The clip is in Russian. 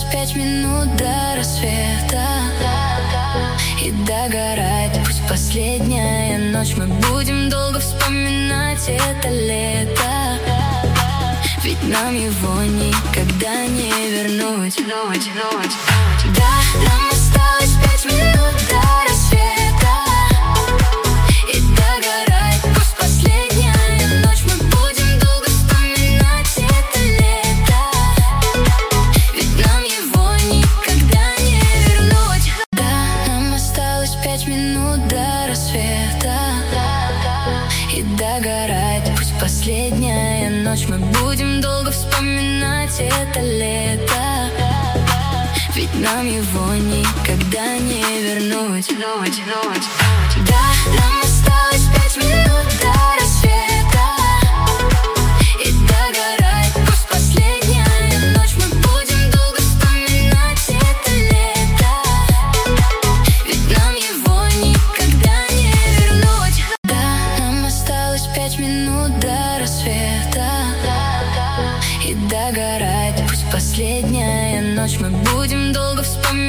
5 минут до рассвета, и догорает пусть последняя ночь. Мы будем долго вспоминать это лето, ведь нам его никогда не вернуть. Да, нам осталось 5 минут до рассвета, и догорает пусть последняя ночь. Мы будем долго вспоминать это лето, ведь нам его никогда не вернуть. Да, нам осталось 5 минут до рассвета, и догорает пусть последняя ночь. Мы будем долго вспоминать это лето, ведь нам его никогда не вернуть. Да, нам осталось 5 минут до рассвета, и догорает пусть последняя ночь. Мы будем долго вспоминать это лето, ведь нам его никогда не вернуть. Да, нам осталось 5 минут до рассвета, и догорает пусть последняя ночь. Мы будем долго вспоминать.